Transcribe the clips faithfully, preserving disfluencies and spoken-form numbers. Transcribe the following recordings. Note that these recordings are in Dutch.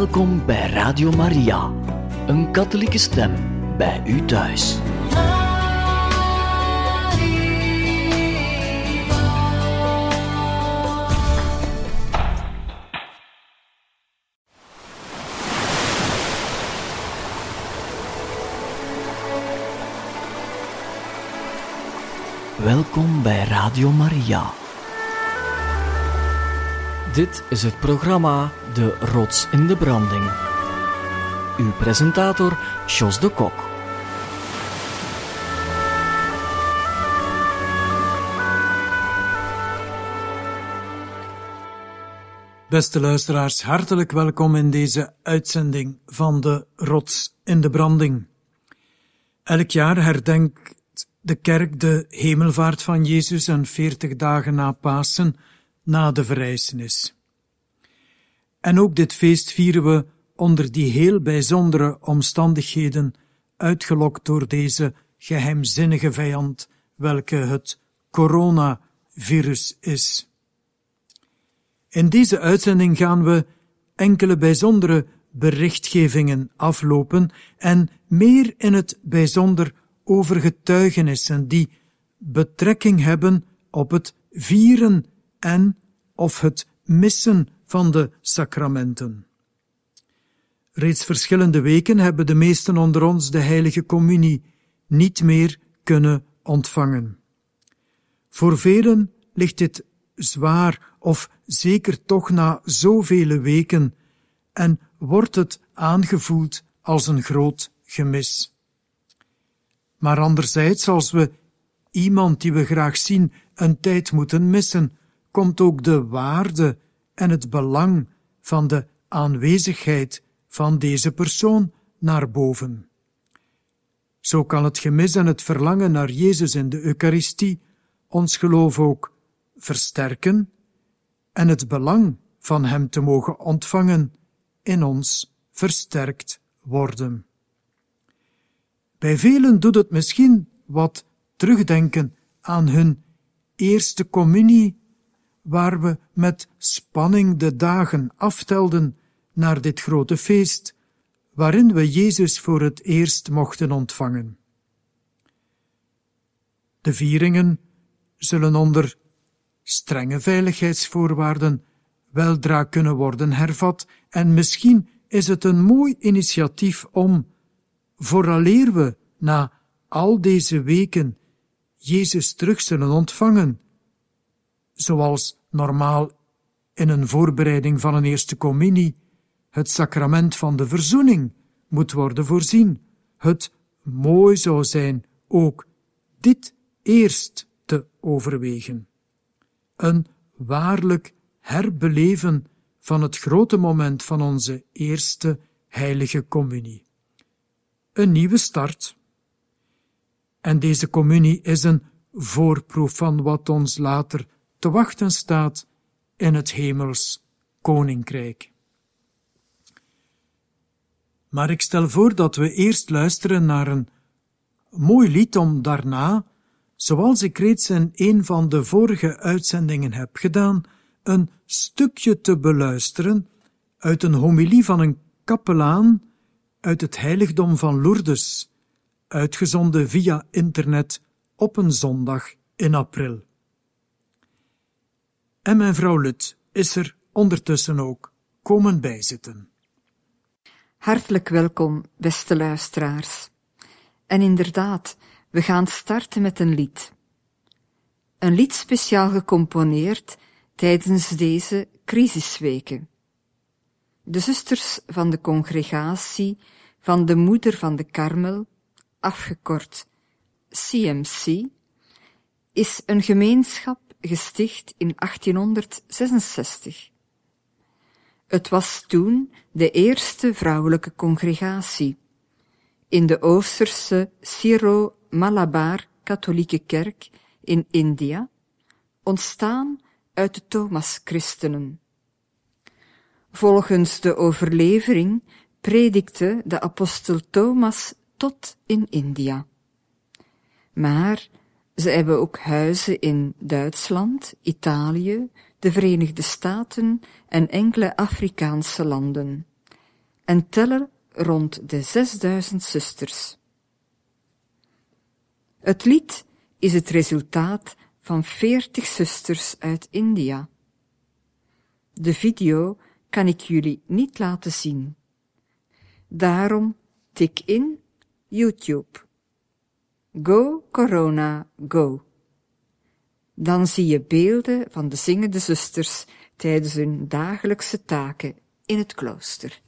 Welkom bij Radio Maria, een katholieke stem bij u thuis. Welkom bij Radio Maria. Dit is het programma De Rots in de Branding. Uw presentator Jos de Kok. Beste luisteraars, hartelijk welkom in deze uitzending van De Rots in de Branding. Elk jaar herdenkt de kerk de hemelvaart van Jezus en veertig dagen na Pasen, na de verrijzenis. En ook dit feest vieren we onder die heel bijzondere omstandigheden, uitgelokt door deze geheimzinnige vijand, welke het coronavirus is. In deze uitzending gaan we enkele bijzondere berichtgevingen aflopen en meer in het bijzonder over getuigenissen die betrekking hebben op het vieren en of het missen van de sacramenten. Reeds verschillende weken hebben de meesten onder ons de heilige communie niet meer kunnen ontvangen. Voor velen ligt dit zwaar, of zeker toch na zoveel weken, en wordt het aangevoeld als een groot gemis. Maar anderzijds, als we iemand die we graag zien een tijd moeten missen, komt ook de waarde en het belang van de aanwezigheid van deze persoon naar boven. Zo kan het gemis en het verlangen naar Jezus in de Eucharistie ons geloof ook versterken en het belang van Hem te mogen ontvangen in ons versterkt worden. Bij velen doet het misschien wat terugdenken aan hun eerste communie, waar we met spanning de dagen aftelden naar dit grote feest, waarin we Jezus voor het eerst mochten ontvangen. De vieringen zullen onder strenge veiligheidsvoorwaarden weldra kunnen worden hervat, en misschien is het een mooi initiatief om, vooraleer we na al deze weken Jezus terug zullen ontvangen, zoals normaal in een voorbereiding van een eerste communie het sacrament van de verzoening moet worden voorzien, het mooi zou zijn ook dit eerst te overwegen. Een waarlijk herbeleven van het grote moment van onze eerste heilige communie. Een nieuwe start. En deze communie is een voorproef van wat ons later te wachten staat in het hemels koninkrijk. Maar ik stel voor dat we eerst luisteren naar een mooi lied om daarna, zoals ik reeds in een van de vorige uitzendingen heb gedaan, een stukje te beluisteren uit een homilie van een kapelaan uit het heiligdom van Lourdes, uitgezonden via internet op een zondag in april. En mijn vrouw Lut is er ondertussen ook komen bijzitten. Hartelijk welkom, beste luisteraars. En inderdaad, we gaan starten met een lied. Een lied speciaal gecomponeerd tijdens deze crisisweken. De zusters van de congregatie van de Moeder van de Karmel, afgekort C M C, is een gemeenschap gesticht in achttienhonderdzesenzestig. Het was toen de eerste vrouwelijke congregatie in de Oosterse Syro-Malabar katholieke kerk in India, ontstaan uit de Thomas-christenen. Volgens de overlevering predikte de apostel Thomas tot in India. Maar ze hebben ook huizen in Duitsland, Italië, de Verenigde Staten en enkele Afrikaanse landen. en tellen rond de zesduizend zusters. Het lied is het resultaat van veertig zusters uit India. De video kan ik jullie niet laten zien. Daarom tik in YouTube. Go Corona Go. Dan zie je beelden van de zingende zusters tijdens hun dagelijkse taken in het klooster.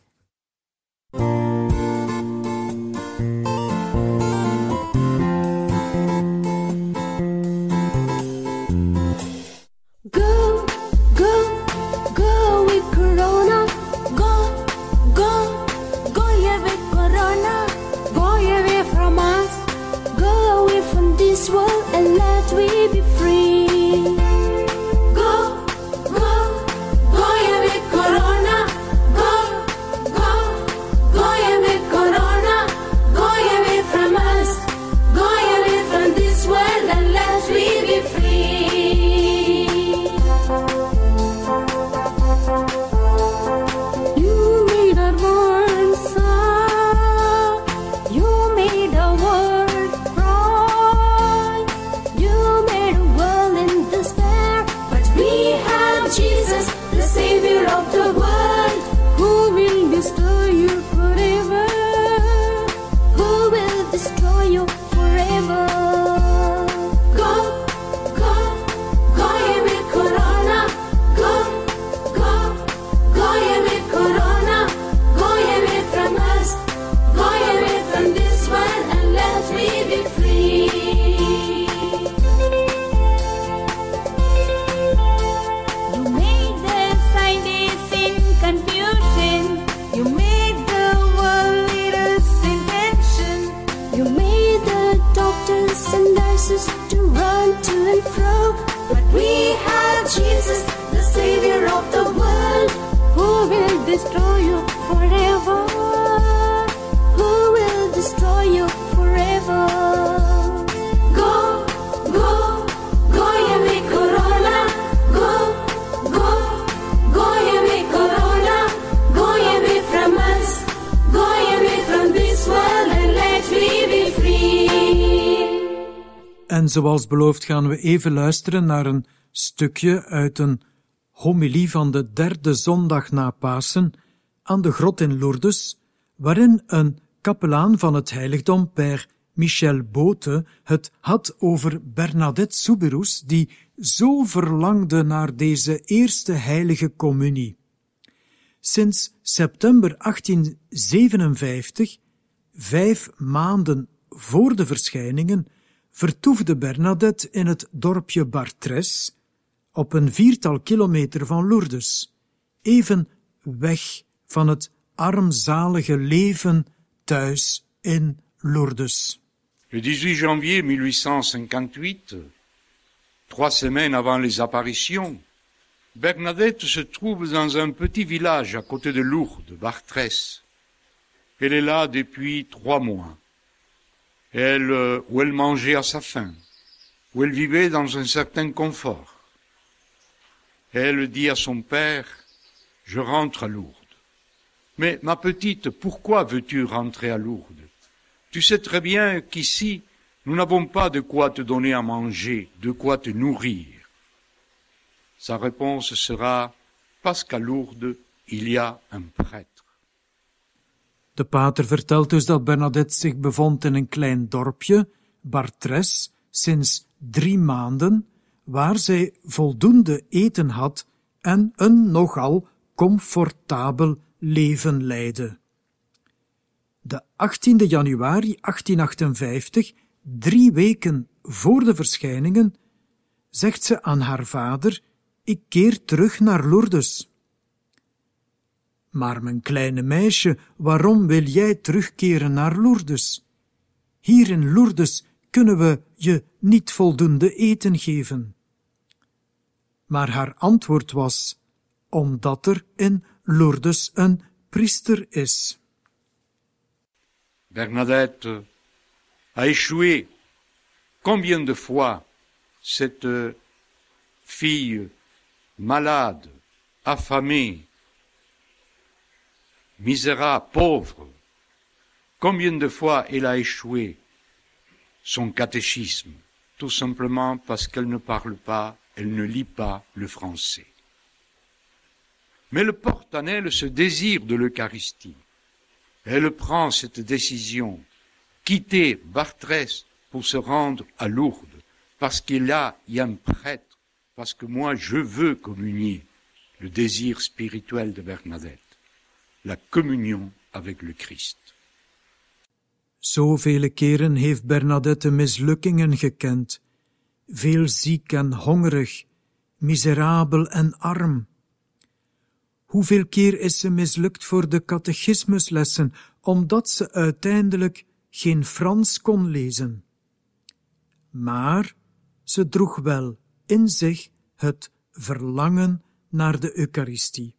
Go, go, go with Corona. Go, go, go away Corona. Go away from us. Go away from this world and let we be free. Go, go, go away Corona. Go, go, go away Corona. Go away from us. Go away from this world and let we be free. You made a world soft. You made a world bright. You made a world in despair. But we have Jesus, the Savior of the world, who will destroy you forever. Who will destroy you forever. Go, go, go away Corona. Go, go, go away Corona. Go away from us. Go away from this world and let we be free. You made the scientists in confusion. You made the world leaders in tension. You made the doctors and nurses to run to and fro. But we have Jesus, the Savior of the world, who will destroy you forever. Who will destroy you forever. Go, go, go away Corona. Go, go, go away Corona. Go away from us. Go away from this world and let we be free. En zoals beloofd gaan we even luisteren naar een stukje uit een homilie van de derde zondag na Pasen aan de grot in Lourdes, waarin een kapelaan van het heiligdom, Père Michel Bote, het had over Bernadette Soubirous, die zo verlangde naar deze eerste heilige communie. Sinds september achttien zevenenvijftig, vijf maanden voor de verschijningen, vertoefde Bernadette in het dorpje Bartres, op een viertal kilometer van Lourdes, even weg van het armzalige leven thuis in Lourdes. Le dix-huit janvier mille huit cent cinquante-huit, trois semaines avant les apparitions, Bernadette se trouve dans un petit village à côté de Lourdes, Bartres. Elle est là depuis trois mois. Elle, euh, où elle mangeait à sa faim, où elle vivait dans un certain confort. Elle dit à son père, « Je rentre à Lourdes. » « Mais ma petite, pourquoi veux-tu rentrer à Lourdes? Tu sais très bien qu'ici, nous n'avons pas de quoi te donner à manger, de quoi te nourrir. » Sa réponse sera, « Parce qu'à Lourdes, il y a un prêtre. » De pater vertelt dus dat Bernadette zich bevond in een klein dorpje, Bartres, sinds drie maanden, waar zij voldoende eten had en een nogal comfortabel leven leidde. De achttiende januari achttien achtenvijftig, drie weken voor de verschijningen, zegt ze aan haar vader, ik keer terug naar Lourdes. Maar mijn kleine meisje, waarom wil jij terugkeren naar Lourdes? Hier in Lourdes kunnen we je niet voldoende eten geven. Maar haar antwoord was, omdat er in Lourdes een priester is. Bernadette a échoué. Combien de fois cette fille malade, affamée, misérable, pauvre. Combien de fois elle a échoué son catéchisme, tout simplement parce qu'elle ne parle pas, elle ne lit pas le français. Mais elle porte en elle ce désir de l'Eucharistie. Elle prend cette décision, quitter Bartrès pour se rendre à Lourdes, parce qu'il y a, il y a un prêtre, parce que moi je veux communier le désir spirituel de Bernadette, la communion avec le Christ. Zoveel keren heeft Bernadette mislukkingen gekend, veel ziek en hongerig, miserabel en arm. Hoeveel keer is ze mislukt voor de catechismuslessen, omdat ze uiteindelijk geen Frans kon lezen. Maar ze droeg wel in zich het verlangen naar de Eucharistie.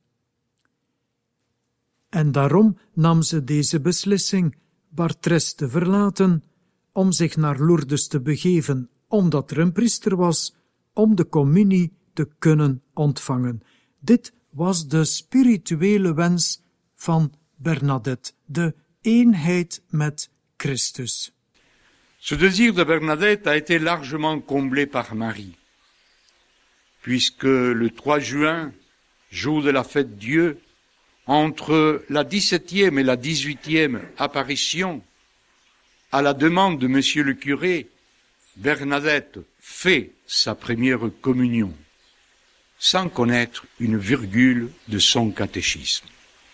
En daarom nam ze deze beslissing Bartrès te verlaten, om zich naar Lourdes te begeven, omdat er een priester was, om de communie te kunnen ontvangen. Dit was de spirituele wens van Bernadette, de eenheid met Christus. Ce désir de Bernadette a été largement comblé par Marie, puisque le trois juin, jour de la fête Dieu, entre la dix-septième et la dix-huitième apparition, à la demande de monsieur le curé, Bernadette fait sa première communion, sans connaître une virgule de son catéchisme.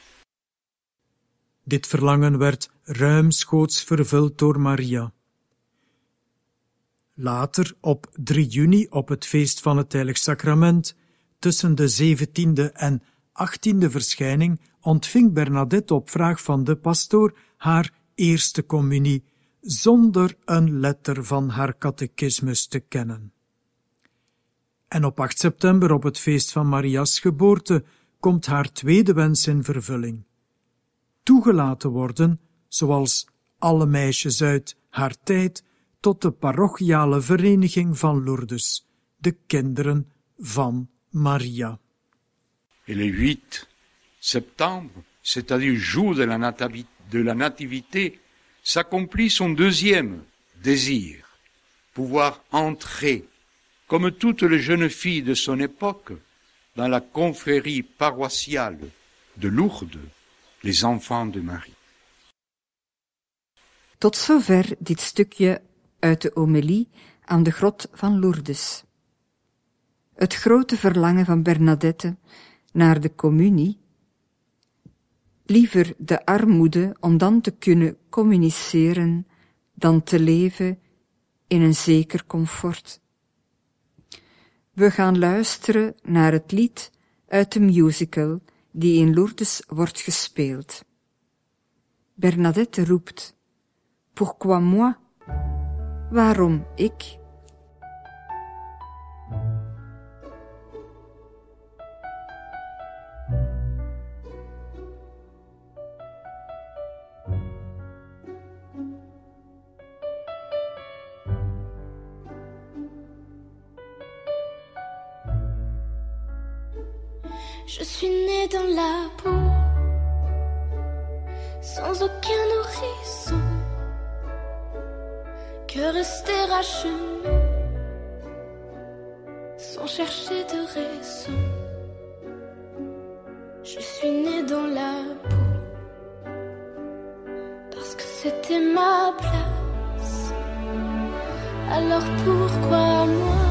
Dit verlangen werd ruimschoots vervuld door Maria. Later, op drie juni, op het feest van het Heilig Sacrament, tussen de zeventiende en achttiende verschijning, ontving Bernadette op vraag van de pastoor haar eerste communie, zonder een letter van haar catechismus te kennen. En op acht september, op het feest van Maria's geboorte, komt haar tweede wens in vervulling. Toegelaten worden, zoals alle meisjes uit haar tijd, tot de parochiale vereniging van Lourdes, de kinderen van Maria. Et le huit septembre, c'est-à-dire jour de la, natavi- de la nativité, s'accomplit son deuxième désir, pouvoir entrer, comme toutes les jeunes filles de son époque, dans la confrérie paroissiale de Lourdes, les enfants de Marie. Tot zover dit stukje uit de homilie aan de grot van Lourdes. Het grote verlangen van Bernadette naar de communie, liever de armoede om dan te kunnen communiceren dan te leven in een zeker comfort. We gaan luisteren naar het lied uit de musical die in Lourdes wordt gespeeld. Bernadette roept: Pourquoi moi? Waarom ik? Je suis née dans la boue, sans aucun nourrisson, que rester à genoux, sans chercher de raison. Je suis née dans la boue, parce que c'était ma place. Alors pourquoi moi,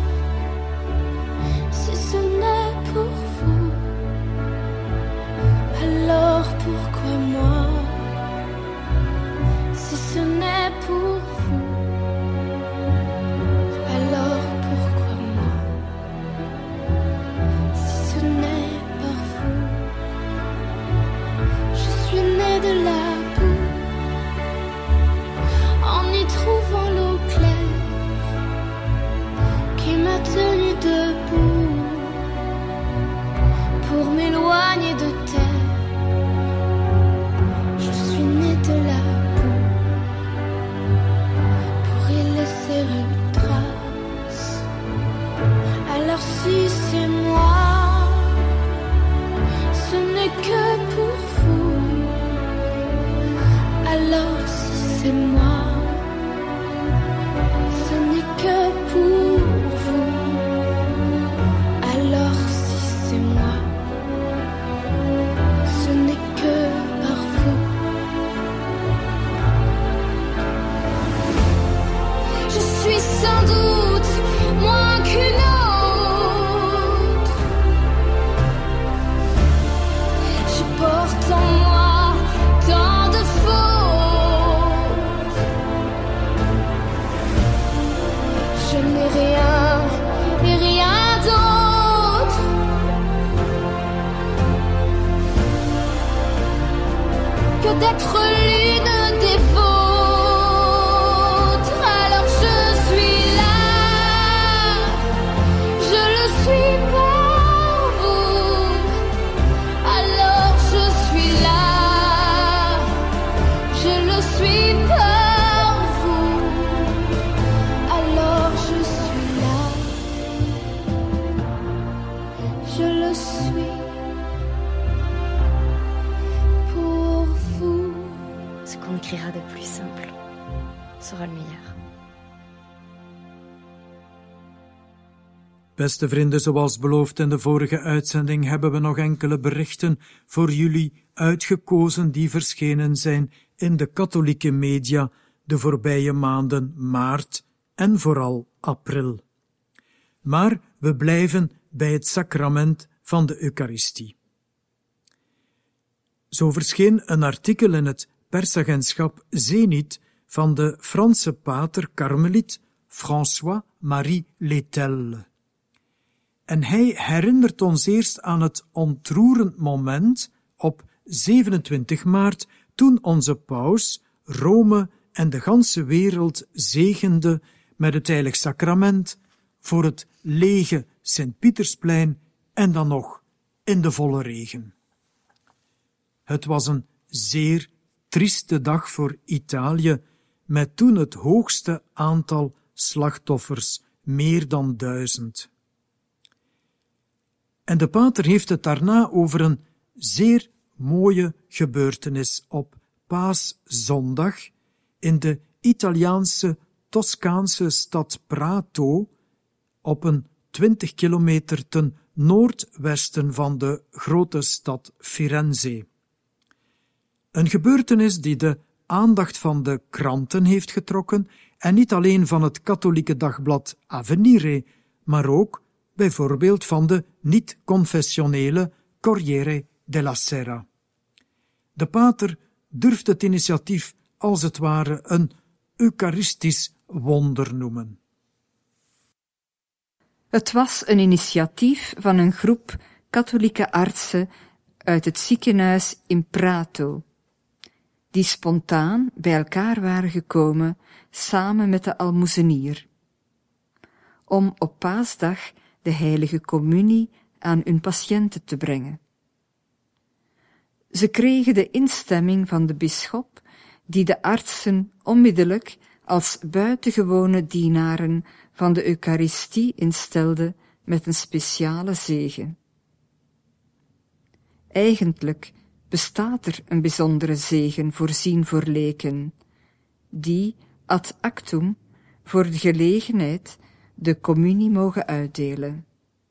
si ce n'est pour vous? Alors pourquoi moi, si ce n'est pour vous? Alors pourquoi moi, si ce n'est par vous? Je suis née de la boue, en y trouvant l'eau claire qui m'a tenue debout pour m'éloigner de terre. De la boue pour y laisser une trace. Alors si c'est moi, ce n'est que pour vous. d'être l'une des vôtres. Alors je suis là, je le suis pour vous. Alors je suis là, je le suis pour vous. Alors je suis là, je le suis pour vous. Ce qu'on écrira de plus simple sera le meilleur. Beste vrienden, zoals beloofd in de vorige uitzending hebben we nog enkele berichten voor jullie uitgekozen die verschenen zijn in de katholieke media de voorbije maanden maart en vooral april. Maar we blijven bij het sacrament van de Eucharistie. Zo verscheen een artikel in het persagentschap Zenith van de Franse pater karmeliet François-Marie Letel. En hij herinnert ons eerst aan het ontroerend moment op zevenentwintig maart, toen onze paus Rome en de ganse wereld zegende met het heilig sacrament voor het lege Sint-Pietersplein en dan nog in de volle regen. Het was een zeer trieste dag voor Italië, met toen het hoogste aantal slachtoffers, meer dan duizend. En de pater heeft het daarna over een zeer mooie gebeurtenis op Paaszondag in de Italiaanse Toscaanse stad Prato, op een twintig kilometer ten noordwesten van de grote stad Firenze. Een gebeurtenis die de aandacht van de kranten heeft getrokken, en niet alleen van het katholieke dagblad Avvenire, maar ook bijvoorbeeld van de niet-confessionele Corriere della Sera. De pater durft het initiatief als het ware een eucharistisch wonder noemen. Het was een initiatief van een groep katholieke artsen uit het ziekenhuis in Prato, die spontaan bij elkaar waren gekomen samen met de almoezenier, om op Paasdag de heilige communie aan hun patiënten te brengen. Ze kregen de instemming van de bisschop, die de artsen onmiddellijk als buitengewone dienaren van de Eucharistie instelde met een speciale zegen. Eigenlijk bestaat er een bijzondere zegen voorzien voor leken, die ad actum voor de gelegenheid de communie mogen uitdelen.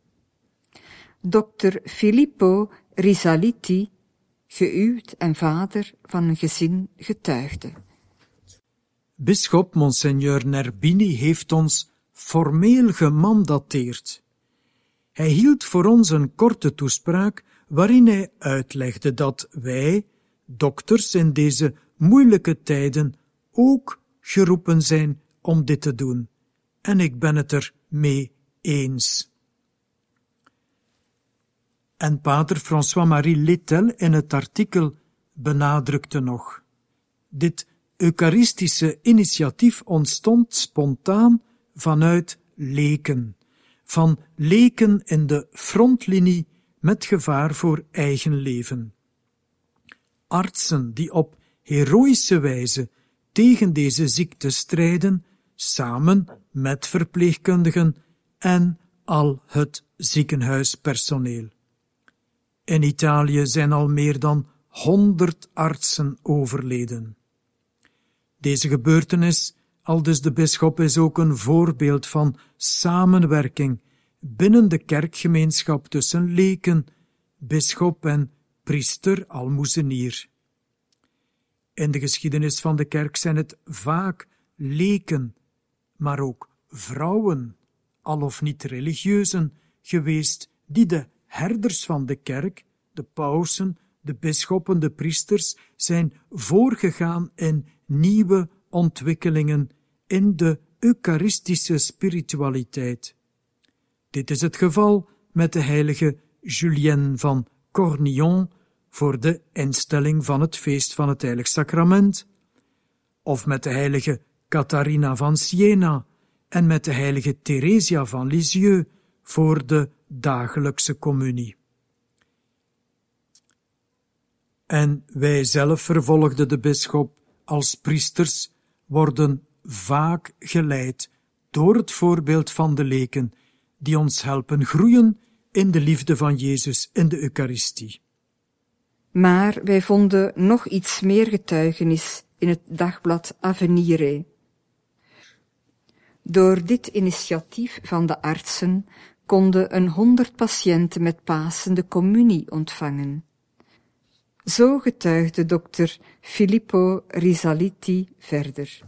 dokter Filippo Risaliti, geüwd en vader van een gezin, getuigde. Bisschop Monseigneur Nerbini heeft ons formeel gemandateerd. Hij hield voor ons een korte toespraak waarin hij uitlegde dat wij, dokters in deze moeilijke tijden, ook geroepen zijn om dit te doen. En ik ben het er mee eens. En pater François-Marie Letel in het artikel benadrukte nog: dit eucharistische initiatief ontstond spontaan vanuit leken, van leken in de frontlinie met gevaar voor eigen leven. Artsen die op heroïsche wijze tegen deze ziekte strijden, samen met verpleegkundigen en al het ziekenhuispersoneel. In Italië zijn al meer dan honderd artsen overleden. Deze gebeurtenis, aldus de bisschop, is ook een voorbeeld van samenwerking binnen de kerkgemeenschap tussen leken, bisschop en priester almoezenier. In de geschiedenis van de kerk zijn het vaak leken, maar ook vrouwen, al of niet religieuzen, geweest die de herders van de kerk, de pausen, de bisschoppen, de priesters, zijn voorgegaan in nieuwe ontwikkelingen in de eucharistische spiritualiteit. Dit is het geval met de heilige Julienne van Cornillon, voor de instelling van het feest van het Heilig Sacrament, of met de heilige Catharina van Siena en met de heilige Theresia van Lisieux voor de dagelijkse communie. En wij zelf, vervolgde de bisschop, als priesters worden vaak geleid door het voorbeeld van de leken, die ons helpen groeien in de liefde van Jezus in de Eucharistie. Maar wij vonden nog iets meer getuigenis in het dagblad Avenire. Door dit initiatief van de artsen konden een honderd patiënten met Pasen de communie ontvangen. Zo getuigde dokter Filippo Risaliti verder.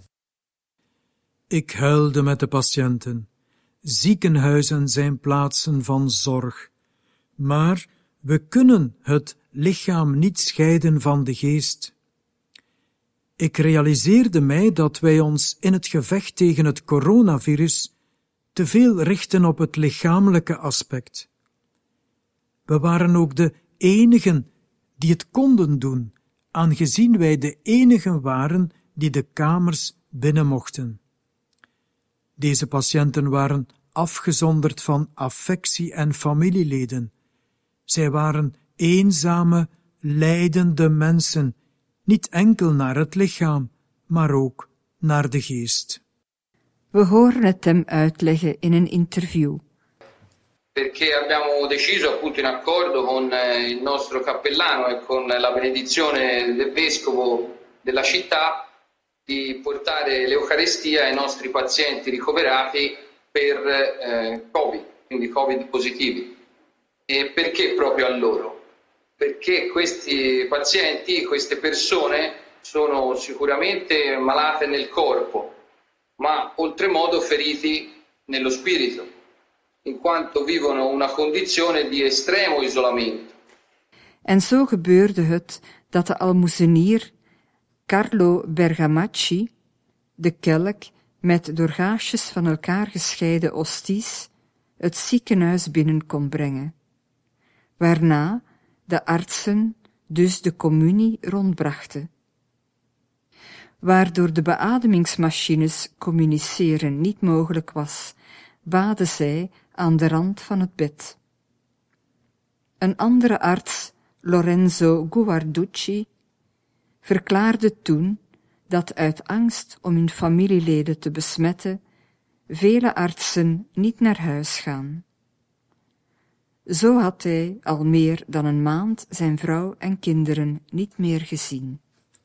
Ik huilde met de patiënten. Ziekenhuizen zijn plaatsen van zorg. Maar we kunnen het lichaam niet scheiden van de geest. Ik realiseerde mij dat wij ons in het gevecht tegen het coronavirus te veel richten op het lichamelijke aspect. We waren ook de enigen die het konden doen, aangezien wij de enigen waren die de kamers binnen mochten. Deze patiënten waren afgezonderd van affectie en familieleden. Zij waren eenzame, lijdende mensen, niet enkel naar het lichaam, maar ook naar de geest. We horen het hem uitleggen in een interview. Perché abbiamo deciso appunto in accordo con il nostro cappellano e con la benedizione del vescovo della città di portare l'Eucaristia ai nostri pazienti ricoverati per eh, Covid, quindi Covid positivi. E perché proprio a loro? Perché questi pazienti, queste persone sono sicuramente malate nel corpo, ma oltremodo feriti nello spirito, in quanto vivono una condizione di estremo isolamento. En zo gebeurde het dat de almoezenier Carlo Bergamacci de kelk met door gaasjes van elkaar gescheiden osties het ziekenhuis binnen kon brengen, waarna de artsen dus de communie rondbrachten. Waardoor de beademingsmachines communiceren niet mogelijk was, baden zij aan de rand van het bed. Een andere arts, Lorenzo Guarducci, verklaarde toen dat uit angst om hun familieleden te besmetten, vele artsen niet naar huis gaan. Zo had hij al meer dan een maand zijn vrouw en kinderen niet meer gezien.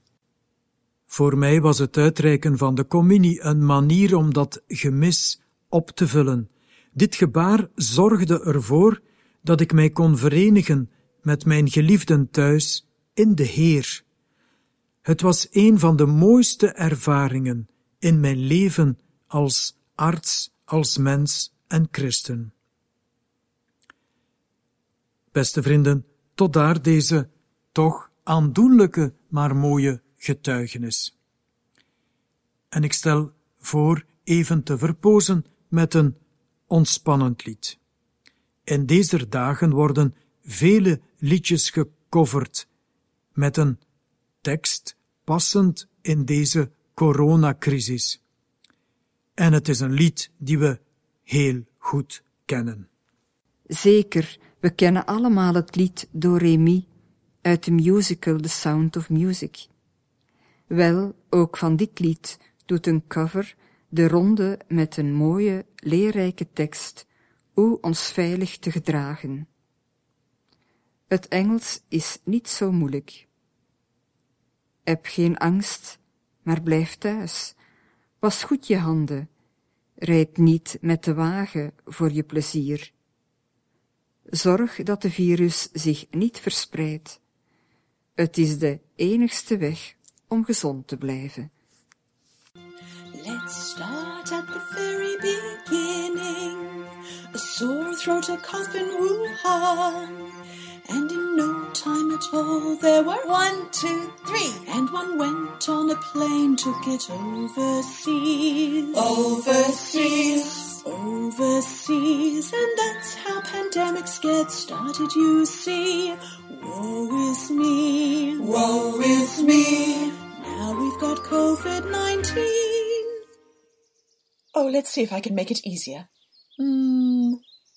Voor mij was het uitreiken van de communie een manier om dat gemis op te vullen. Dit gebaar zorgde ervoor dat ik mij kon verenigen met mijn geliefden thuis in de Heer. Het was een van de mooiste ervaringen in mijn leven als arts, als mens en christen. Beste vrienden, tot daar deze toch aandoenlijke, maar mooie getuigenis. En ik stel voor even te verpozen met een ontspannend lied. In deze dagen worden vele liedjes gecoverd met een tekst passend in deze coronacrisis. En het is een lied die we heel goed kennen. Zeker, we kennen allemaal het lied Do Re Mi uit de musical The Sound of Music. Wel, ook van dit lied doet een cover de ronde met een mooie, leerrijke tekst hoe ons veilig te gedragen. Het Engels is niet zo moeilijk. Heb geen angst, maar blijf thuis. Was goed je handen. Rijd niet met de wagen voor je plezier. Zorg dat de virus zich niet verspreidt. Het is de enigste weg om gezond te blijven. Let's start at the very beginning. A sore throat, a cough in Wuhan. And in no time at all there were one, two, three. And one went on a plane, took it overseas. Overseas. Overseas. And that's how pandemics get started, you see. Woe is me. COVID nineteen. Oh, let's see if I can make it easier. Hmm.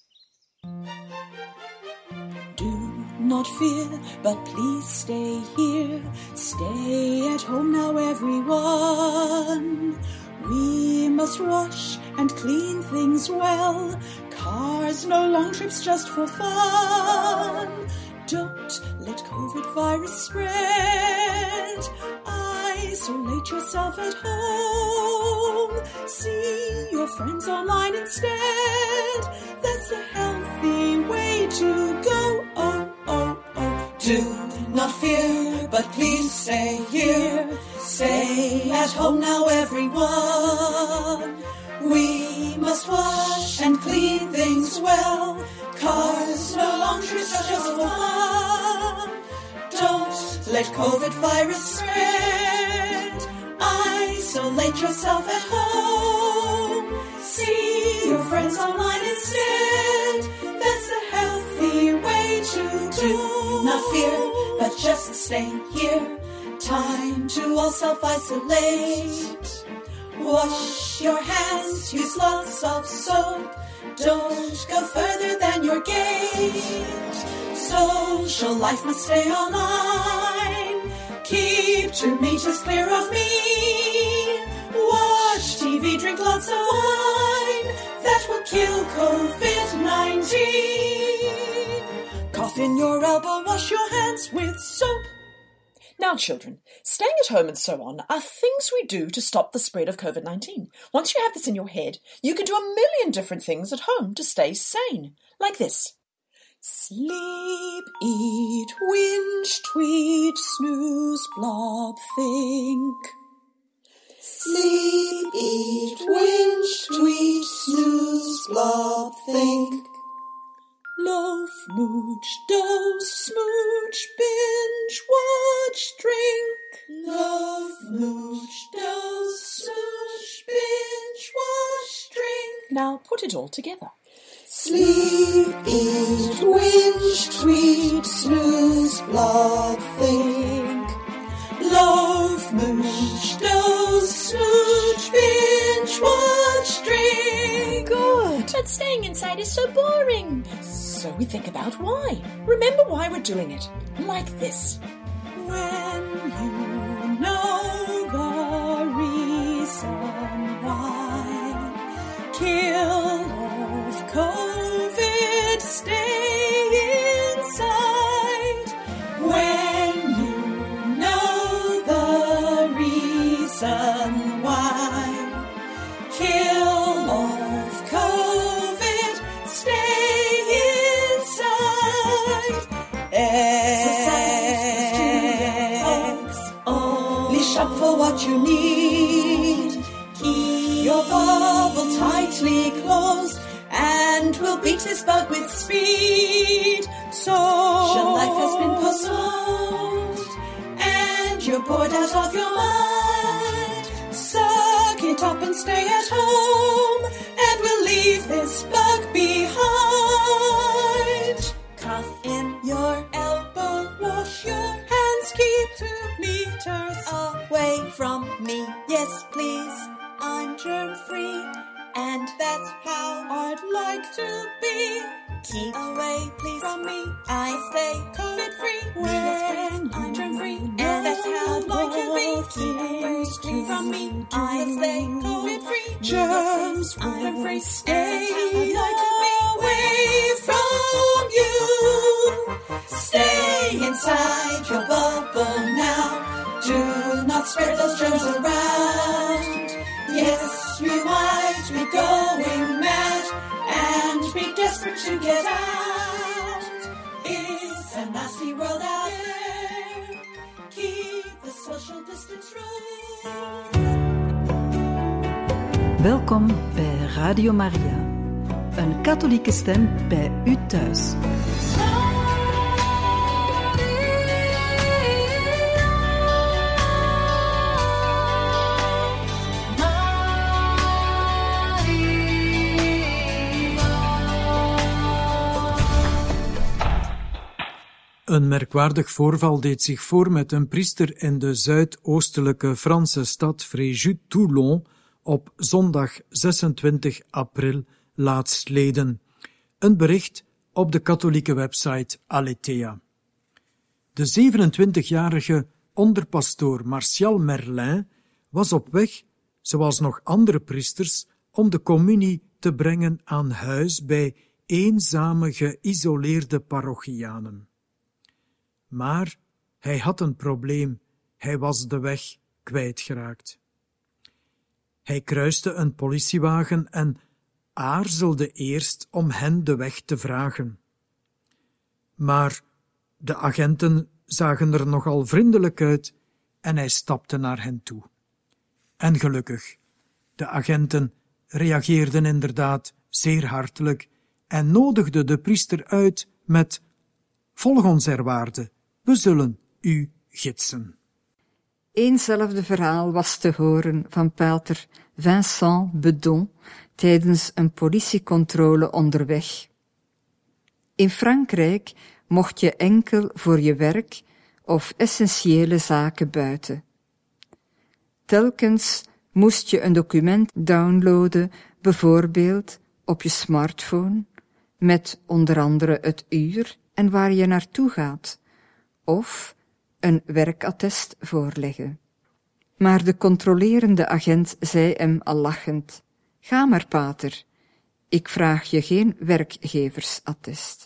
Do not fear, but please stay here. Stay at home now, everyone. We must wash and clean things well. Cars, no long trips just for fun. Don't let COVID virus spread. Isolate yourself at home. See your friends online instead. That's a healthy way to go. Oh, oh, oh. Do not fear, but please stay here. Stay at home now, everyone. We must wash and clean things well. Cars, no long trips just for fun. Don't let COVID virus spread. Isolate yourself at home. See your friends online instead. That's a healthy way to go. Do not fear, but just stay here. Time to all self-isolate. Wash your hands, use lots of soap. Don't go further than your gate. Social life must stay online. Keep two meters clear of me. Watch T V, drink lots of wine. That will kill COVID nineteen. Cough in your elbow, wash your hands with soap. Now, children, staying at home and so on are things we do to stop the spread of COVID nineteen. Once you have this in your head, you can do a million different things at home to stay sane, like this. Sleep, eat, whinge, tweet, snooze, blob, think. Sleep, eat, whinge, tweet, snooze, blob, think. Loaf, mooch, doze, smooch, binge, watch, drink. Love, mooch, doze, smooch, binge, watch, drink. Now put it all together. Sleep, eat, whinge, tweet, snooze, blob, think. Love, mooch, doze, smooch, binge, watch, drink. Good. But staying inside is so boring. So we think about why. Remember why we're doing it. Like this. When you know the reason why, kill off COVID, stay inside. When you know the reason why, kill off COVID, stay inside. Eggs, only shop for what you need. Keep your bubble tightly closed, and we'll beat this bug with speed. So, your life has been postponed, and you're bored out of your mind. Suck it up and stay at home, and we'll leave this bug behind. Cough in your elbow, wash your hands, keep two meters away from me. Yes, please, I'm germ-free, and that's how I'd like to be. Keep away, please, from me. I stay COVID-free. Yes, please, I'm germ-free, and that's how I'd like to be. Keep away, please, from me. I stay COVID-free. Germs, I'm free. Stay away from you. Stay inside your bubble now. Do not spread those germs around. Yes, you might be going mad and be desperate to get out. It's a nasty world out there. Keep the social distance rules. Welkom bij Radio Maria, een katholieke stem bij u thuis. Een merkwaardig voorval deed zich voor met een priester in de zuidoostelijke Franse stad Fréjus-Toulon op zondag zesentwintig april laatstleden. Een bericht op de katholieke website Aletheia. De zevenentwintigjarige onderpastoor Martial Merlin was op weg, zoals nog andere priesters, om de communie te brengen aan huis bij eenzame, geïsoleerde parochianen. Maar hij had een probleem, hij was de weg kwijtgeraakt. Hij kruiste een politiewagen en aarzelde eerst om hen de weg te vragen. Maar de agenten zagen er nogal vriendelijk uit en hij stapte naar hen toe. En gelukkig, de agenten reageerden inderdaad zeer hartelijk en nodigden de priester uit met: volg ons, eerwaarde, we zullen u gidsen. Eenzelfde verhaal was te horen van pater Vincent Bedon tijdens een politiecontrole onderweg. In Frankrijk mocht je enkel voor je werk of essentiële zaken buiten. Telkens moest je een document downloaden, bijvoorbeeld op je smartphone, met onder andere het uur en waar je naartoe gaat, of een werkattest voorleggen. Maar de controlerende agent zei hem al lachend: ga maar, pater, ik vraag je geen werkgeversattest.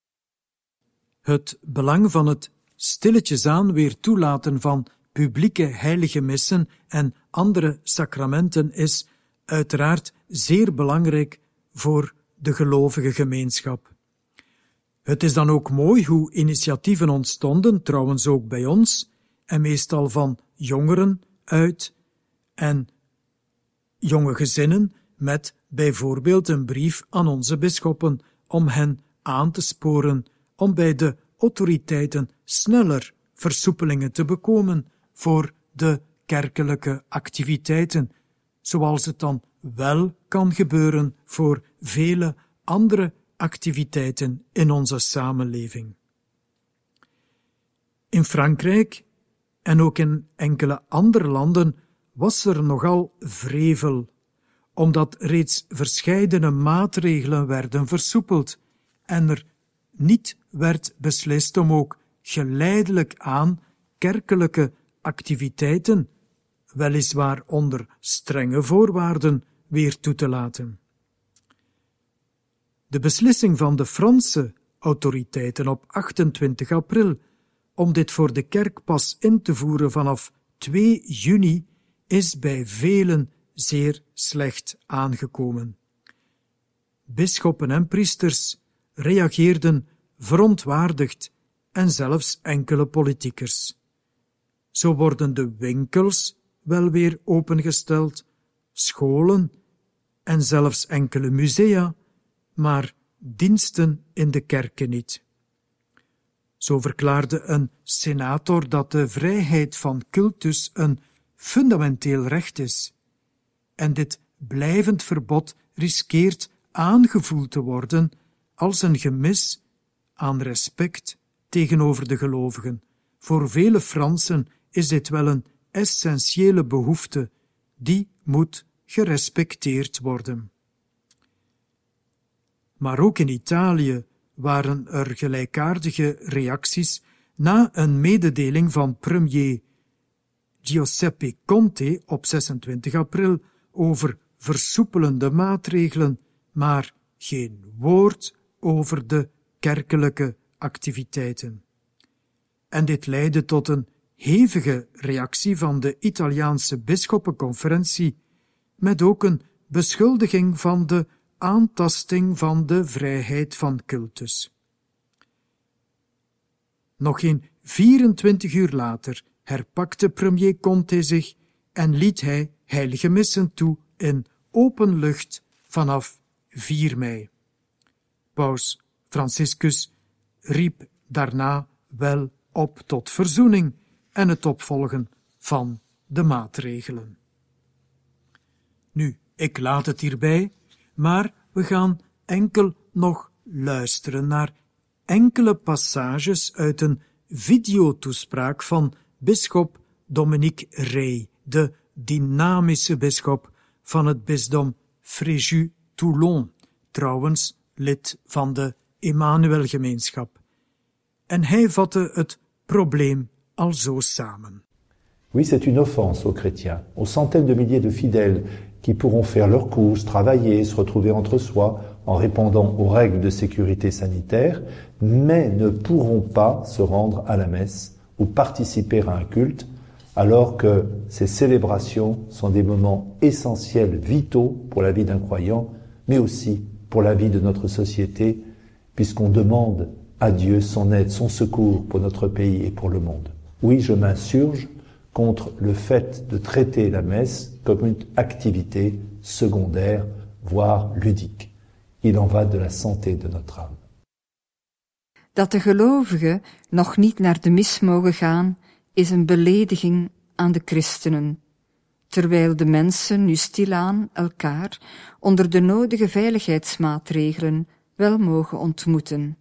Het belang van het stilletjes aan weer toelaten van publieke heilige missen en andere sacramenten is uiteraard zeer belangrijk voor de gelovige gemeenschap. Het is dan ook mooi hoe initiatieven ontstonden, trouwens ook bij ons, en meestal van jongeren uit en jonge gezinnen, met bijvoorbeeld een brief aan onze bisschoppen om hen aan te sporen om bij de autoriteiten sneller versoepelingen te bekomen voor de kerkelijke activiteiten, zoals het dan wel kan gebeuren voor vele andere activiteiten in onze samenleving. In Frankrijk en ook in enkele andere landen was er nogal wrevel, omdat reeds verscheidene maatregelen werden versoepeld en er niet werd beslist om ook geleidelijk aan kerkelijke activiteiten, weliswaar onder strenge voorwaarden, weer toe te laten. De beslissing van de Franse autoriteiten op achtentwintig april om dit voor de kerk pas in te voeren vanaf twee juni is bij velen zeer slecht aangekomen. Bisschoppen en priesters reageerden verontwaardigd en zelfs enkele politiekers. Zo worden de winkels wel weer opengesteld, scholen en zelfs enkele musea, maar diensten in de kerken niet. Zo verklaarde een senator dat de vrijheid van cultus een fundamenteel recht is, en dit blijvend verbod riskeert aangevoeld te worden als een gemis aan respect tegenover de gelovigen. Voor vele Fransen is dit wel een essentiële behoefte, die moet gerespecteerd worden. Maar ook in Italië waren er gelijkaardige reacties na een mededeling van premier Giuseppe Conte op zesentwintig april over versoepelende maatregelen, maar geen woord over de kerkelijke activiteiten. En dit leidde tot een hevige reactie van de Italiaanse bisschoppenconferentie, met ook een beschuldiging van de aantasting van de vrijheid van cultus. Nog geen vierentwintig uur later herpakte premier Conte zich en liet hij heilige missen toe in open lucht vanaf vier mei. Paus Franciscus riep daarna wel op tot verzoening en het opvolgen van de maatregelen. Nu, ik laat het hierbij, maar we gaan enkel nog luisteren naar enkele passages uit een videotoespraak van bisschop Dominique Rey, de dynamische bisschop van het bisdom Fréjus-Toulon, trouwens lid van de Emmanuel-gemeenschap. En hij vatte het probleem al zo samen. Oui, c'est une offense aux chrétiens, aux centaines de milliers de fidèles qui pourront faire leurs courses, travailler, se retrouver entre soi en répondant aux règles de sécurité sanitaire, mais ne pourront pas se rendre à la messe ou participer à un culte, alors que ces célébrations sont des moments essentiels, vitaux pour la vie d'un croyant, mais aussi pour la vie de notre société, puisqu'on demande à Dieu son aide, son secours pour notre pays et pour le monde. Oui, je m'insurge contre le fait de traiter la messe comme une activité secondaire, voire ludique. Il en va de la santé de notre âme. Dat de gelovigen nog niet naar de mis mogen gaan, is een belediging aan de christenen, terwijl de mensen nu stilaan elkaar onder de nodige veiligheidsmaatregelen wel mogen ontmoeten.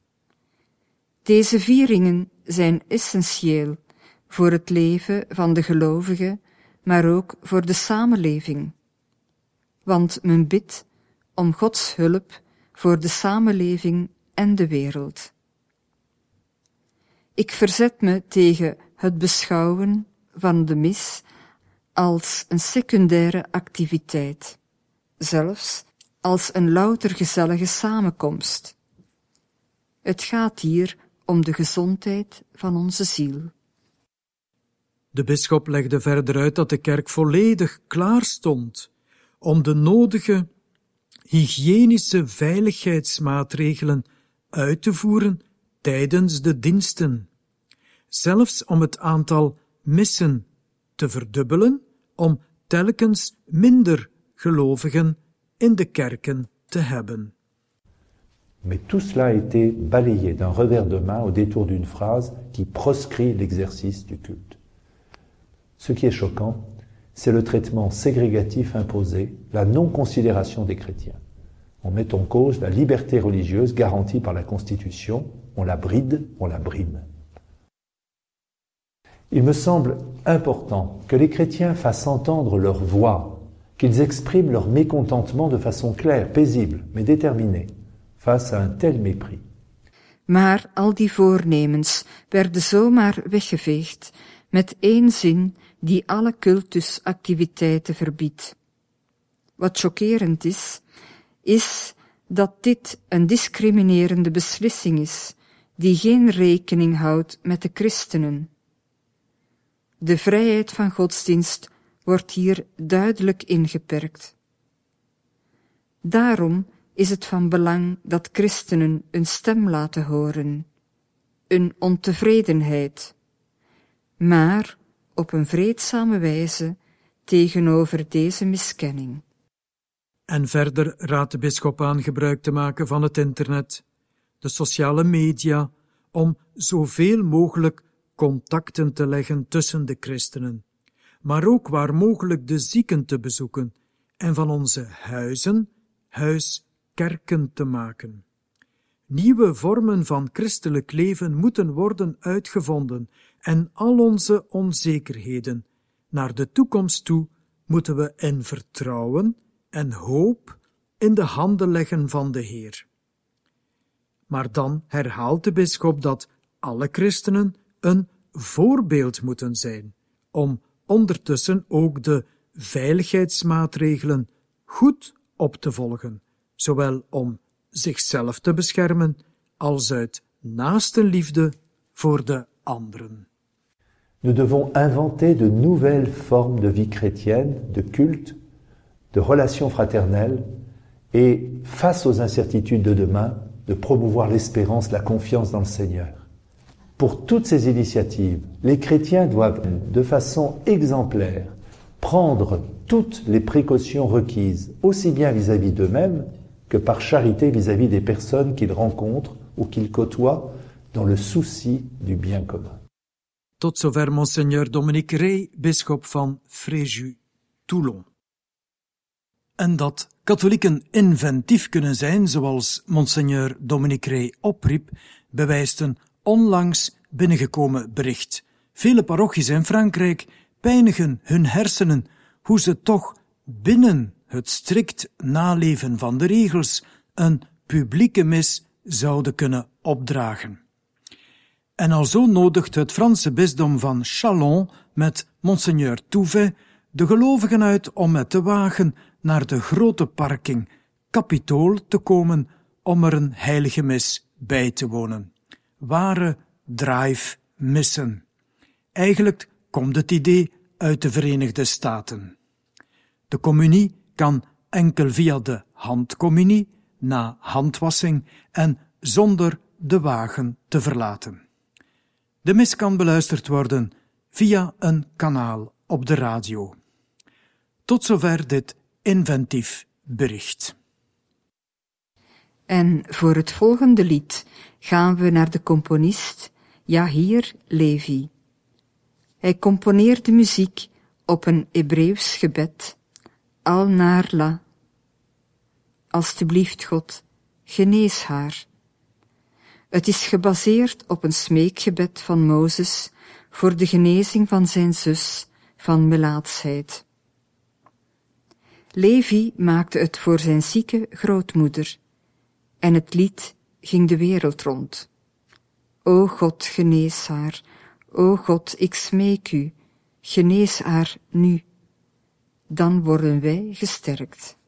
Deze vieringen zijn essentieel voor het leven van de gelovigen, maar ook voor de samenleving. Want men bidt om Gods hulp voor de samenleving en de wereld. Ik verzet me tegen het beschouwen van de mis als een secundaire activiteit, zelfs als een louter gezellige samenkomst. Het gaat hier om de gezondheid van onze ziel. De bisschop legde verder uit dat de kerk volledig klaar stond om de nodige hygiënische veiligheidsmaatregelen uit te voeren tijdens de diensten, zelfs om het aantal missen te verdubbelen, om telkens minder gelovigen in de kerken te hebben. Mais tout cela a été balayé d'un revers de main au détour d'une phrase qui proscrit l'exercice du culte. Ce qui est choquant, c'est le traitement ségrégatif imposé, la non-considération des chrétiens. On met en cause la liberté religieuse garantie par la Constitution, on la bride, on la brime. Il me semble important que les chrétiens fassent entendre leur voix, qu'ils expriment leur mécontentement de façon claire, paisible, mais déterminée, face à un tel mépris. Maar al die voornemens werden zomaar weggeveegd met één zin die alle cultusactiviteiten verbiedt. Wat chockerend is, is dat dit een discriminerende beslissing is, die geen rekening houdt met de christenen. De vrijheid van godsdienst wordt hier duidelijk ingeperkt. Daarom is het van belang dat christenen een stem laten horen, een ontevredenheid, maar op een vreedzame wijze tegenover deze miskenning. En verder raadt de bisschop aan gebruik te maken van het internet, de sociale media, om zoveel mogelijk contacten te leggen tussen de christenen, maar ook waar mogelijk de zieken te bezoeken en van onze huizen huiskerken te maken. Nieuwe vormen van christelijk leven moeten worden uitgevonden en al onze onzekerheden naar de toekomst toe moeten we in vertrouwen en hoop in de handen leggen van de Heer. Maar dan herhaalt de bisschop dat alle christenen een voorbeeld moeten zijn, om ondertussen ook de veiligheidsmaatregelen goed op te volgen, zowel om zichzelf te beschermen als uit naastenliefde voor de anderen. Nous devons inventer de nouvelles formes de vie chrétienne, de culte, de relations fraternelles et, face aux incertitudes de demain, de promouvoir l'espérance, la confiance dans le Seigneur. Pour toutes ces initiatives, les chrétiens doivent, de façon exemplaire, prendre toutes les précautions requises, aussi bien vis-à-vis d'eux-mêmes que par charité vis-à-vis des personnes qu'ils rencontrent ou qu'ils côtoient dans le souci du bien commun. Tot zover Monseigneur Dominique Rey, bisschop van Fréjus-Toulon. En dat katholieken inventief kunnen zijn, zoals monseigneur Dominique Rey opriep, bewijst een onlangs binnengekomen bericht. Vele parochies in Frankrijk pijnigen hun hersenen hoe ze toch binnen het strikt naleven van de regels een publieke mis zouden kunnen opdragen. En alzo nodigt het Franse bisdom van Châlons met monseigneur Touvet de gelovigen uit om met de wagen naar de grote parking Capitool te komen om er een heilige mis bij te wonen. Ware drive-missen. Eigenlijk komt het idee uit de Verenigde Staten. De communie kan enkel via de handcommunie, na handwassing en zonder de wagen te verlaten. De mis kan beluisterd worden via een kanaal op de radio. Tot zover dit inventief bericht. En voor het volgende lied gaan we naar de componist Yair Levi. Hij componeerde muziek op een Hebreeuws gebed, Al Naarla. Alsjeblieft, God, genees haar. Het is gebaseerd op een smeekgebed van Mozes voor de genezing van zijn zus van melaatsheid. Levi maakte het voor zijn zieke grootmoeder en het lied ging de wereld rond. O God, genees haar. O God, ik smeek u, genees haar nu. Dan worden wij gesterkt.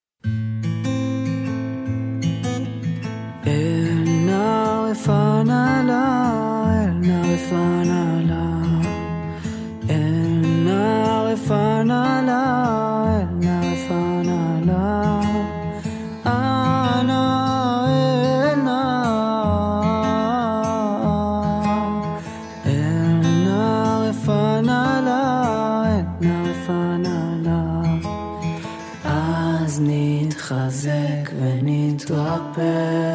Elna refanala, elna refanala, elna refanala, elna refanala, ana elna, elna refanala, elna refanala, az nitchazek ונתרפא.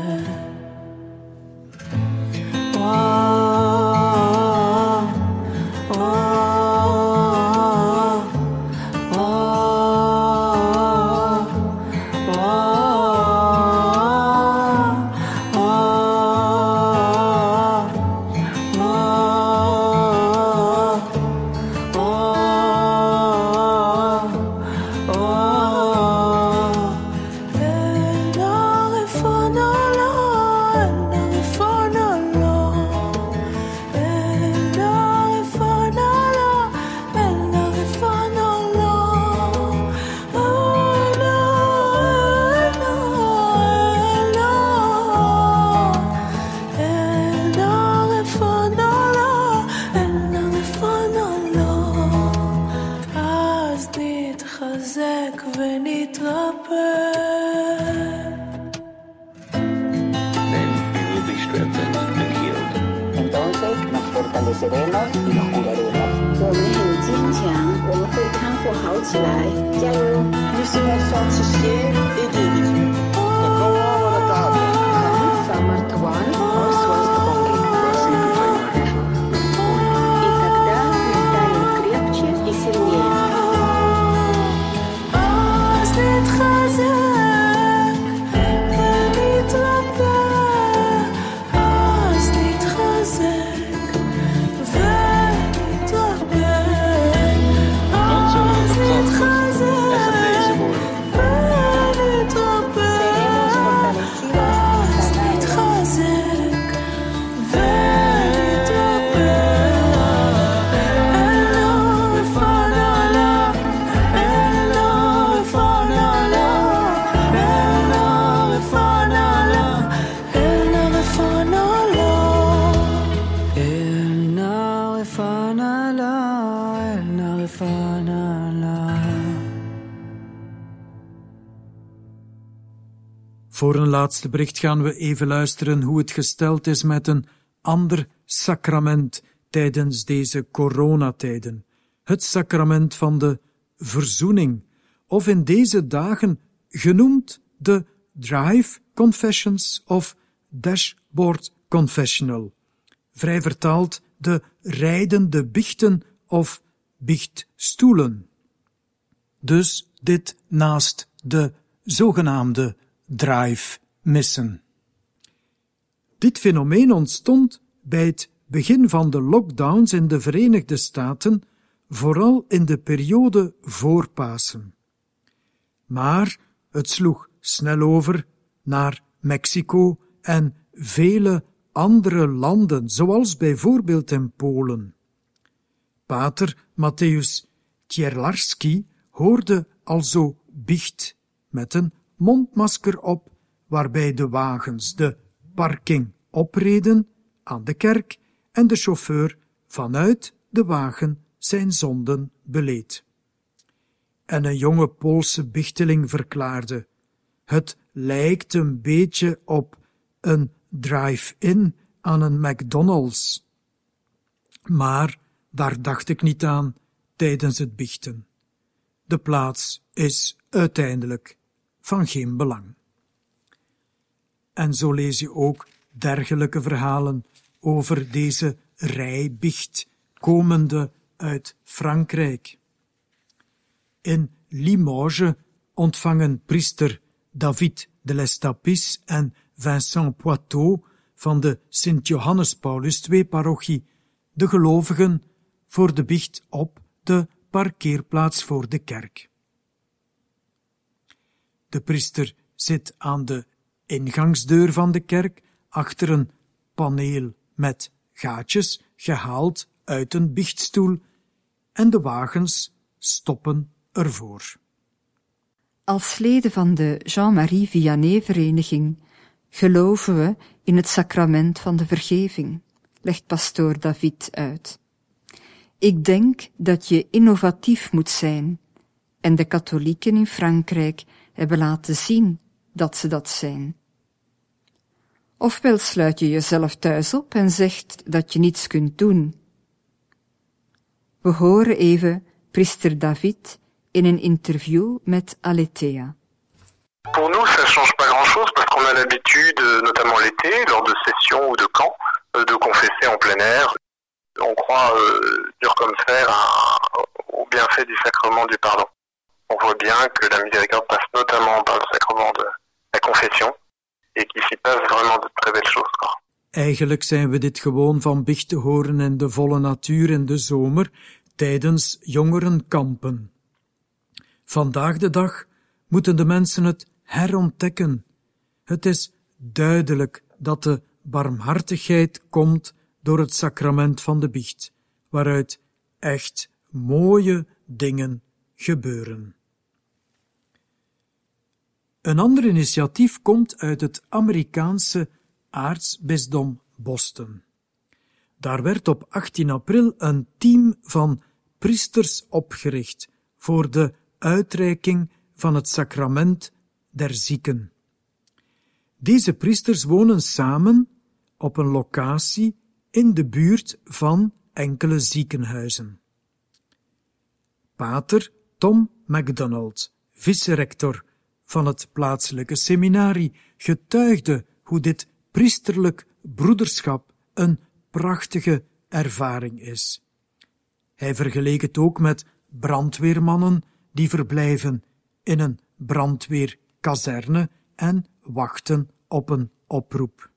Fortaleceremos y nos curaremos. 我们很坚强，我们会康复好起来，加油 ！Nous serons fortifiés et guéris. Самартван, освобожден. И тогда мы станем крепче и сильнее. Voor een laatste bericht gaan we even luisteren hoe het gesteld is met een ander sacrament tijdens deze coronatijden. Het sacrament van de verzoening, of in deze dagen genoemd de Drive Confessions of Dashboard Confessional. Vrij vertaald de rijdende biechten of biechtstoelen. dus dit naast de zogenaamde drive-missen. Dit fenomeen ontstond bij het begin van de lockdowns in de Verenigde Staten, vooral in de periode voor Pasen. Maar het sloeg snel over naar Mexico en vele andere landen, zoals bijvoorbeeld in Polen. Pater Mateusz Cierlarski hoorde alzo biecht met een mondmasker op, waarbij de wagens de parking opreden aan de kerk en de chauffeur vanuit de wagen zijn zonden beleed. En een jonge Poolse bichteling verklaarde: het lijkt een beetje op een drive-in aan een McDonald's. Maar daar dacht ik niet aan tijdens het biechten. De plaats is uiteindelijk van geen belang. En zo lees je ook dergelijke verhalen over deze rijbiecht, komende uit Frankrijk. In Limoges ontvangen priester David de Lestapis en Vincent Poitou van de Sint-Johannes Paulus twee-parochie de gelovigen voor de biecht op de parkeerplaats voor de kerk. De priester zit aan de ingangsdeur van de kerk achter een paneel met gaatjes gehaald uit een biechtstoel en de wagens stoppen ervoor. Als leden van de Jean-Marie Vianney-vereniging geloven we in het sacrament van de vergeving, legt pastoor David uit. Ik denk dat je innovatief moet zijn, en de katholieken in Frankrijk hebben laten zien dat ze dat zijn. Ofwel sluit je jezelf thuis op en zegt dat je niets kunt doen. We horen even priester David in een interview met Aletheia. Pour nous, ça change pas grand-chose parce qu'on a l'habitude, notamment l'été, lors de sessions ou de camps, de confesser en plein air. On croit euh, dur comme fer au bienfait du sacrement du pardon. On voit bien que la miséricorde passe notamment par le sacrement de la confession et qu'il s'y passe vraiment de très belles choses, quoi. Eigenlijk zijn we dit gewoon van biecht te horen in de volle natuur in de zomer, tijdens jongerenkampen. Vandaag de dag moeten de mensen het herontdekken. Het is duidelijk dat de barmhartigheid komt door het sacrament van de biecht, waaruit echt mooie dingen gebeuren. Een ander initiatief komt uit het Amerikaanse aartsbisdom Boston. Daar werd op achttien april een team van priesters opgericht voor de uitreiking van het sacrament der zieken. Deze priesters wonen samen op een locatie in de buurt van enkele ziekenhuizen. Pater Tom MacDonald, vice-rector van het plaatselijke seminarie, getuigde hoe dit priesterlijk broederschap een prachtige ervaring is. Hij vergeleek het ook met brandweermannen die verblijven in een brandweerkazerne en wachten op een oproep.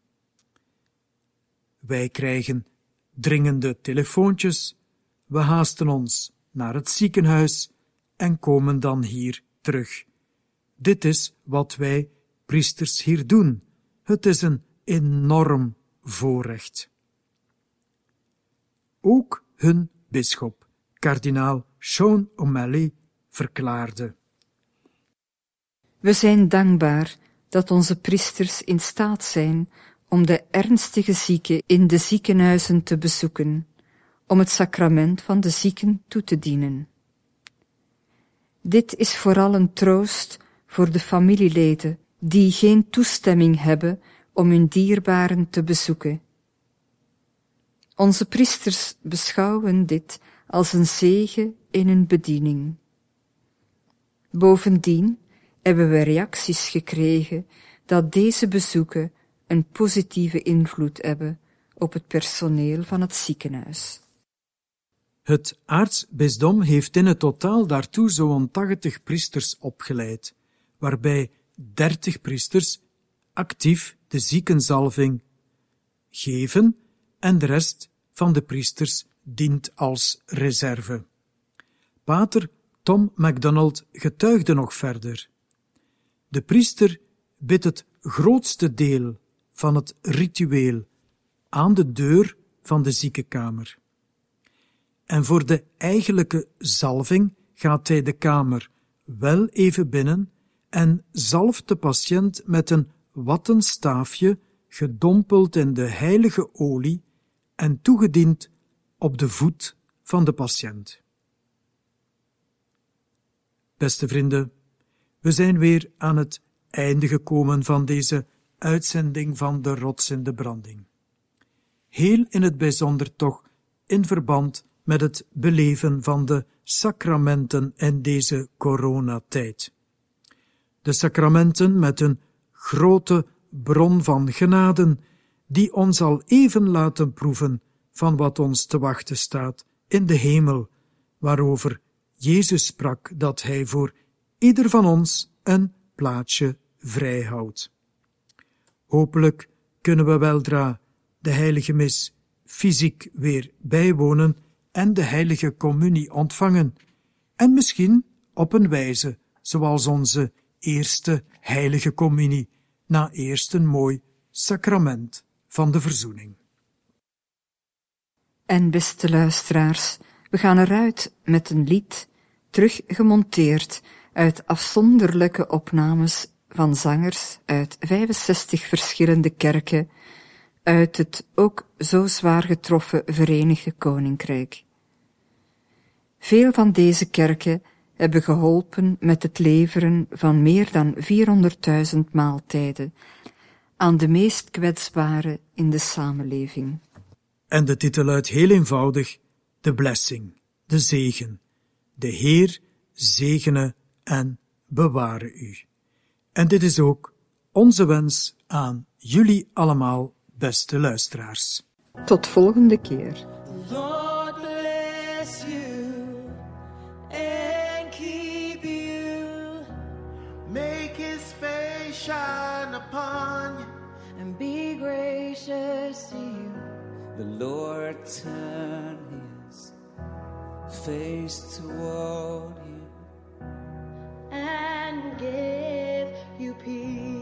Wij krijgen dringende telefoontjes, we haasten ons naar het ziekenhuis en komen dan hier terug. Dit is wat wij priesters hier doen. Het is een enorm voorrecht. Ook hun bisschop, kardinaal Sean O'Malley, verklaarde: We zijn dankbaar dat onze priesters in staat zijn om de ernstige zieken in de ziekenhuizen te bezoeken, om het sacrament van de zieken toe te dienen. Dit is vooral een troost voor de familieleden die geen toestemming hebben om hun dierbaren te bezoeken. Onze priesters beschouwen dit als een zegen in hun bediening. Bovendien hebben we reacties gekregen dat deze bezoeken een positieve invloed hebben op het personeel van het ziekenhuis. Het aartsbisdom heeft in het totaal daartoe zo'n tachtig priesters opgeleid, waarbij dertig priesters actief de ziekenzalving geven en de rest van de priesters dient als reserve. Pater Tom MacDonald getuigde nog verder. De priester bidt het grootste deel van het ritueel aan de deur van de ziekenkamer. En voor de eigenlijke zalving gaat hij de kamer wel even binnen en zalft de patiënt met een watten staafje gedompeld in de heilige olie en toegediend op de voet van de patiënt. Beste vrienden, we zijn weer aan het einde gekomen van deze uitzending van de Rots in de Branding. Heel in het bijzonder toch in verband met het beleven van de sacramenten in deze coronatijd. De sacramenten met een grote bron van genaden, die ons al even laten proeven van wat ons te wachten staat in de hemel, waarover Jezus sprak dat hij voor ieder van ons een plaatsje vrijhoudt. Hopelijk kunnen we weldra de heilige mis fysiek weer bijwonen en de heilige communie ontvangen, en misschien op een wijze zoals onze eerste heilige communie, na eerst een mooi sacrament van de verzoening. En beste luisteraars, we gaan eruit met een lied, teruggemonteerd uit afzonderlijke opnames van zangers uit vijfenzestig verschillende kerken uit het ook zo zwaar getroffen Verenigde Koninkrijk. Veel van deze kerken hebben geholpen met het leveren van meer dan vierhonderdduizend maaltijden aan de meest kwetsbaren in de samenleving. En de titel luidt heel eenvoudig: de blessing, de zegen. De Heer zegene en beware u. En dit is ook onze wens aan jullie allemaal, beste luisteraars. Tot volgende keer. Lord bless you and keep you. Make his face shine upon you and be gracious to you. The Lord turn his face toward you and give you peace.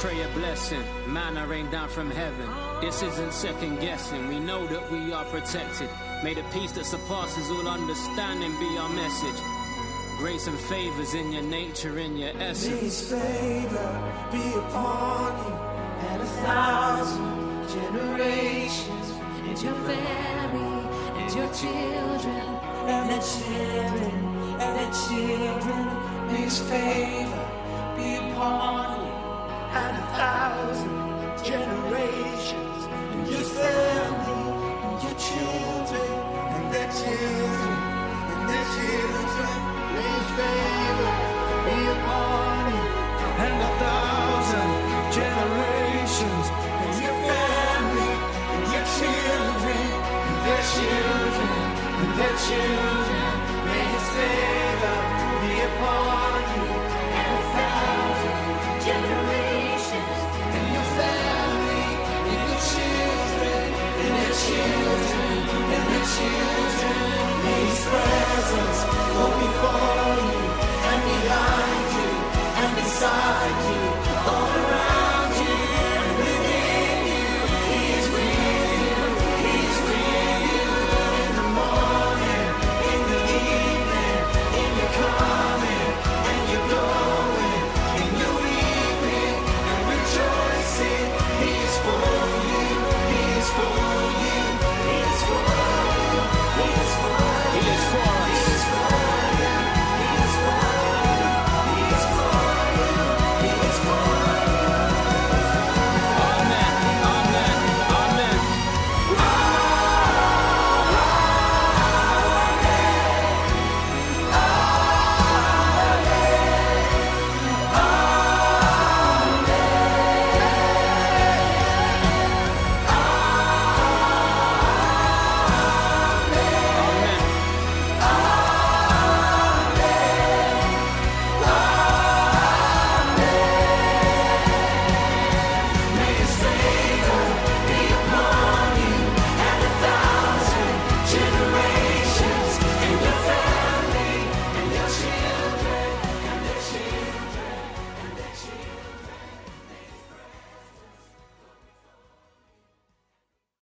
pray a blessing, manna rain down from heaven. This isn't second guessing, we know that we are protected. May the peace that surpasses all understanding be our message. Grace and favors in your nature, in your essence. May His favor be upon you and a thousand generations, and your family, and your children, and their children, and their children. May His favor be upon you and a thousand generations, and your family, and your children, and their children, and their children. May His favor be upon you and a thousand generations, and your family, and your children, and their children, and their children. May His favor be upon you